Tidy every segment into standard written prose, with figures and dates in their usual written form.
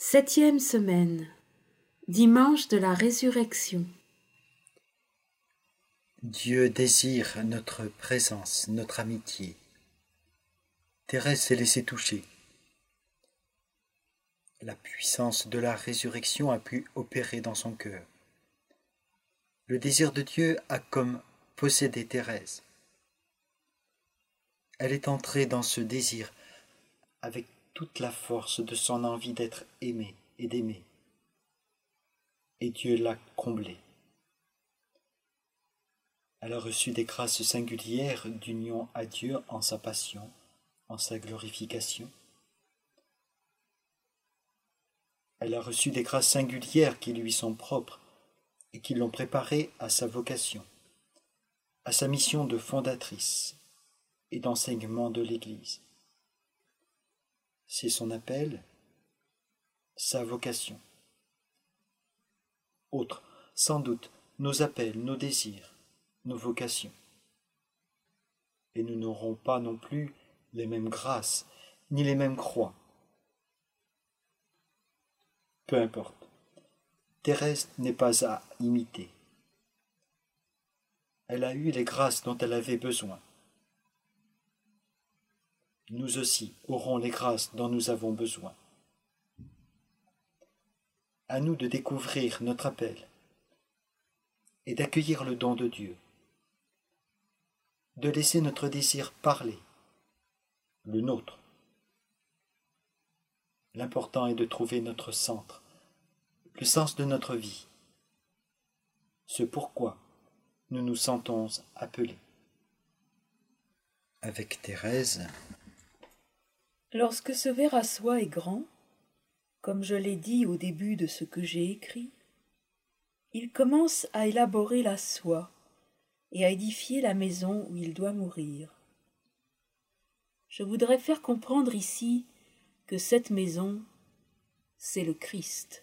Septième semaine, dimanche de la résurrection. Dieu désire notre présence, notre amitié. Thérèse s'est laissée toucher. La puissance de la résurrection a pu opérer dans son cœur. Le désir de Dieu a comme possédé Thérèse. Elle est entrée dans ce désir avec toute la force de son envie d'être aimée et d'aimer. Et Dieu l'a comblée. Elle a reçu des grâces singulières d'union à Dieu en sa passion, en sa glorification. Elle a reçu des grâces singulières qui lui sont propres et qui l'ont préparée à sa vocation, à sa mission de fondatrice et d'enseignement de l'Église. C'est son appel, sa vocation. Autres, sans doute, nos appels, nos désirs, nos vocations. Et nous n'aurons pas non plus les mêmes grâces, ni les mêmes croix. Peu importe. Thérèse n'est pas à imiter. Elle a eu les grâces dont elle avait besoin. Nous aussi aurons les grâces dont nous avons besoin. À nous de découvrir notre appel et d'accueillir le don de Dieu, de laisser notre désir parler, le nôtre. L'important est de trouver notre centre, le sens de notre vie, ce pourquoi nous nous sentons appelés. Avec Thérèse, Lorsque ce ver à soie est grand, comme je l'ai dit au début de ce que j'ai écrit, il commence à élaborer la soie et à édifier la maison où il doit mourir. Je voudrais faire comprendre ici que cette maison, c'est le Christ.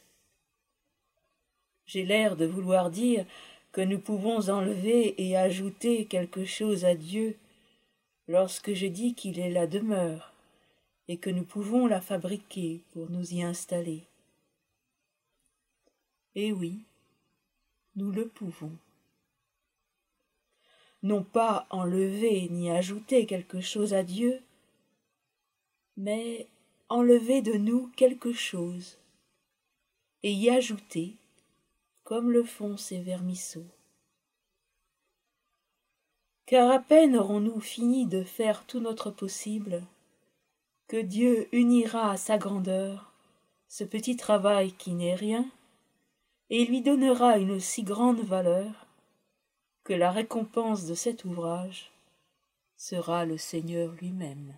J'ai l'air de vouloir dire que nous pouvons enlever et ajouter quelque chose à Dieu lorsque je dis qu'il est la demeure et que nous pouvons la fabriquer pour nous y installer. Et oui, nous le pouvons. Non pas enlever ni ajouter quelque chose à Dieu, mais enlever de nous quelque chose et y ajouter, comme le font ces vermisseaux. Car à peine aurons-nous fini de faire tout notre possible, que Dieu unira à sa grandeur ce petit travail qui n'est rien, et lui donnera une si grande valeur que la récompense de cet ouvrage sera le Seigneur lui-même.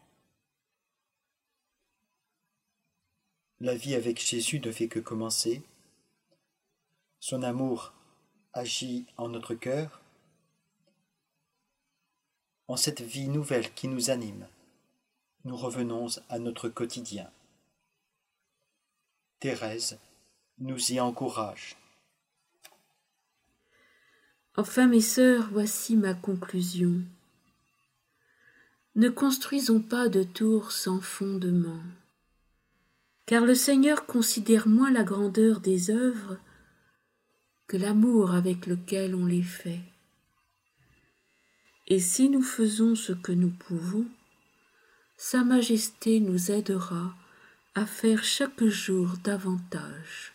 la vie avec Jésus ne fait que commencer. Son amour agit en notre cœur. En cette vie nouvelle qui nous anime, nous revenons à notre quotidien. Thérèse nous y encourage. Enfin, mes sœurs, voici ma conclusion. Ne construisons pas de tours sans fondement, car le Seigneur considère moins la grandeur des œuvres que l'amour avec lequel on les fait. Et si nous faisons ce que nous pouvons, Sa Majesté nous aidera à faire chaque jour davantage.